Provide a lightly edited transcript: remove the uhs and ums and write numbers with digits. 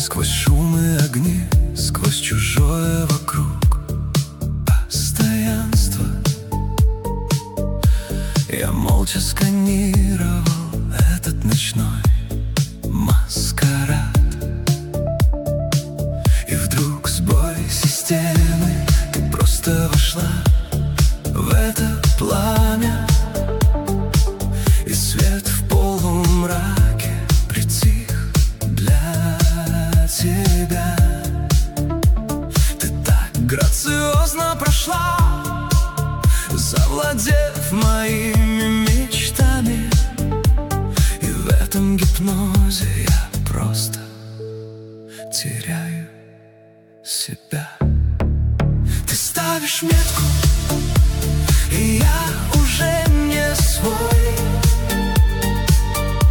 Сквозь шум и огни, сквозь чужое вокруг постоянство. Я молча сканировал этот ночной маскарад. И вдруг сбой системы, ты просто вошла в это пламя, и свет в полумраке притих для тебя. Ты так грациозно прошла, завладев моими мечтами, и в этом гипнозе я просто теряю.